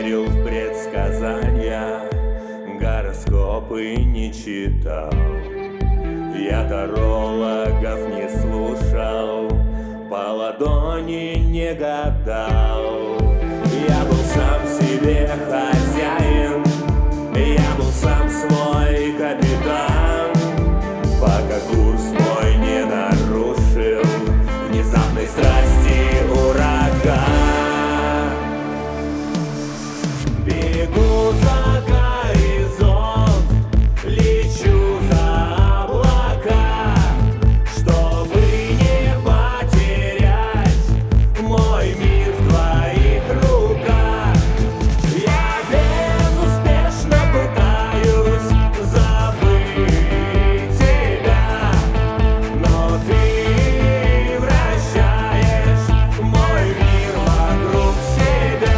верил в предсказания, гороскопы не читал. Я тарологов не слушал, по ладони не гадал. Я был сам себе хозяин, я был сам свой капитан, пока курс мой не нарушил внезапной страсти ураган. Бегу за горизонт, лечу за облака, чтобы не потерять мой мир в твоих руках. Я безуспешно пытаюсь забыть тебя, но ты вращаешь мой мир вокруг себя.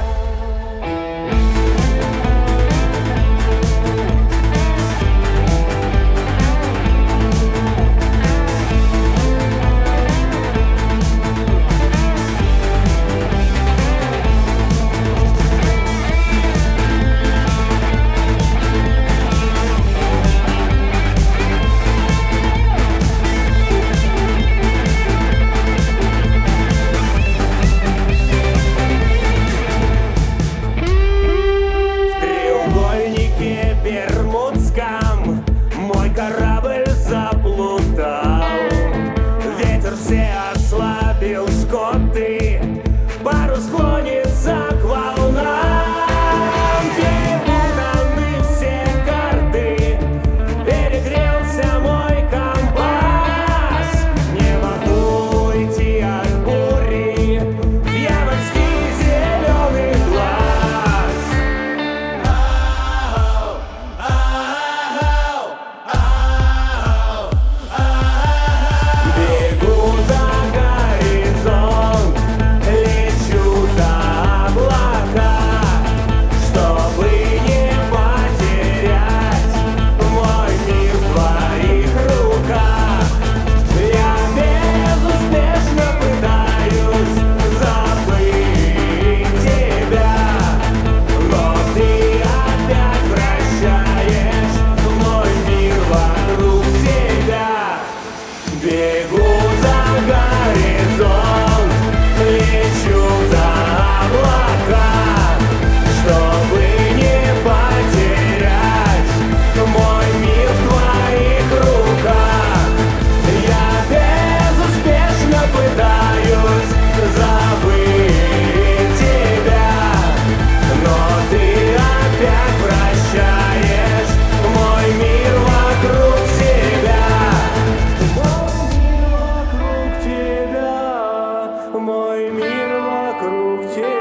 Бермудском мой корабль заплутал. Ветер все ослабил шкоты, парус клонится к волнам. Перепутаны все карты, перегрелся мой компас. Не могу уйти от бури, дьявольский зеленый глаз. Бегу за горизонт, лечу за облака, чтобы не потерять мой мир в твоих руках. Я безуспешно пытаюсь забыть тебя, но ты опять вращаешь мой мир вокруг себя. Бегу за горизонт, лечу за облака, чтобы не потерять мой мир в твоих руках. Я безуспешно пытаюсь забыть тебя, но ты опять вращаешь мой мир вокруг себя. Мой мир вокруг тебя.